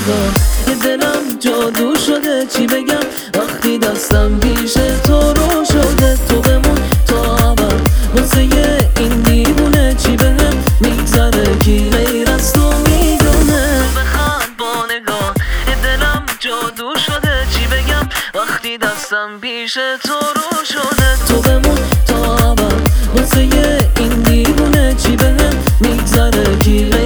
نگاه یه دلم جادو شده، چی بگم وقتی دستم پیش تو رو شده. تو بمون تا ابد واسه این دیوونه، چی بهم میگذره کی غیر از تو میدونه. تو بخند با نگاه یه دلم جادو شده، چی بگم وقتی دستم پیش تو رو شده. تو بمون تا ابد واسه این دیوونه، چی بهم میگذره کی غیر